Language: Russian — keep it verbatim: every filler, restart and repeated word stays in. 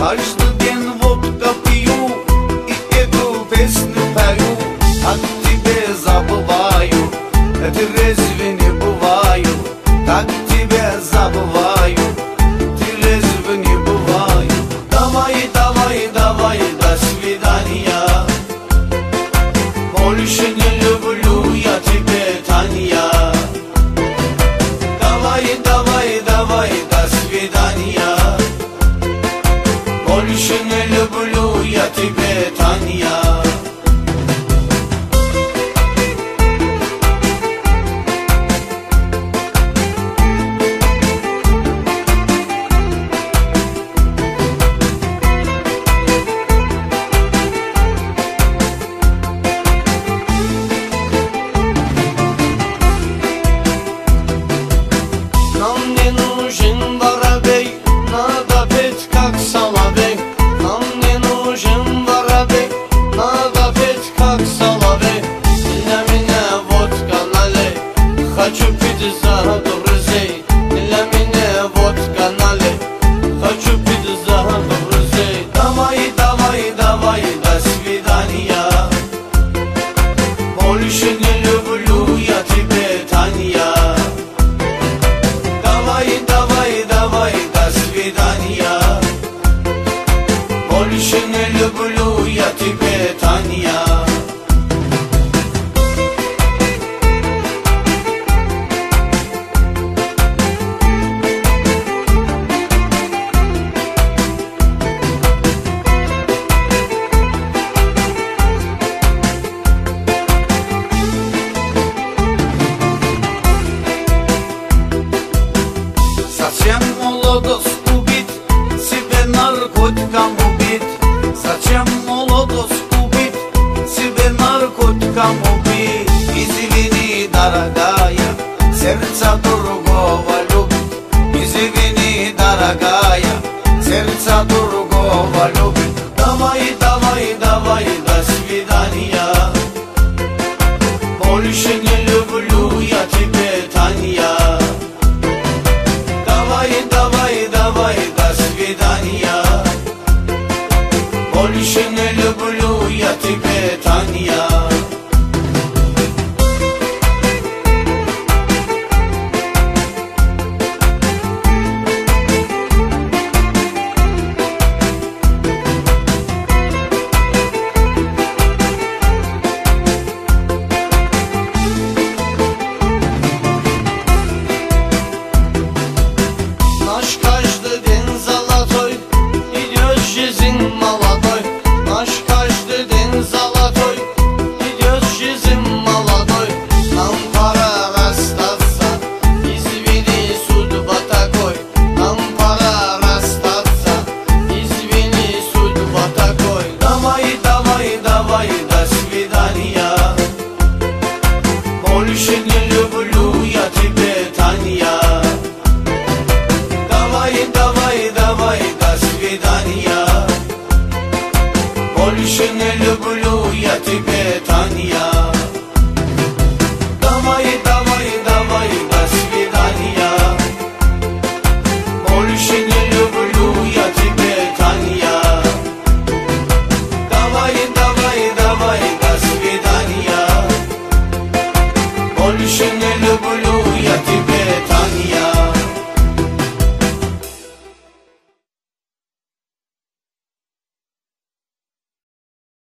Каждый день водка пью и эту песню пою. Так тебе забываю, это резве не бываю. Так тебя забываю, ты резве не бываю. Давай, давай, давай, до свидания. Больше не люблю я тебя, Таня. Давай, давай, давай, до свидания. Больше не люблю я тебя, Таня. Нам не нужен воробей, надо петь как соловей. Нам не нужен воробей, надо петь как соловей. Для меня водка налей, хочу пить за друзей. Для меня водка налей, хочу пить за друзей. Давай, давай, давай, до свидания. Больше не люблю я тебя, Таня. Давай, давай, давай, до свидания. Больше не люблю я тебя, Таня. Зачем молодость убить, себе наркотиком убить? Зачем молодость убить, себе наркотиком убить? Извини, дорогая, сердце другого любит. Извини, дорогая, сердце другого любит. Давай, давай, давай, до свидания. Больше не люблю я тебя, Таня. Давай, давай, давай, до свидания. Больше не люблю я тебя, Таня. Наш каждый день золотой, идет жизнь молодой. Наш каждый день золотой, идет жизнь молодой. Нам пора расстаться, извини, судьба такой. Нам пора расстаться, извини, судьба такой. Давай, давай, давай, до свидания. Больше не люблю я тебя, Таня. Давай, давай, давай, до свидания. Больше не люблю я тебя, Таня.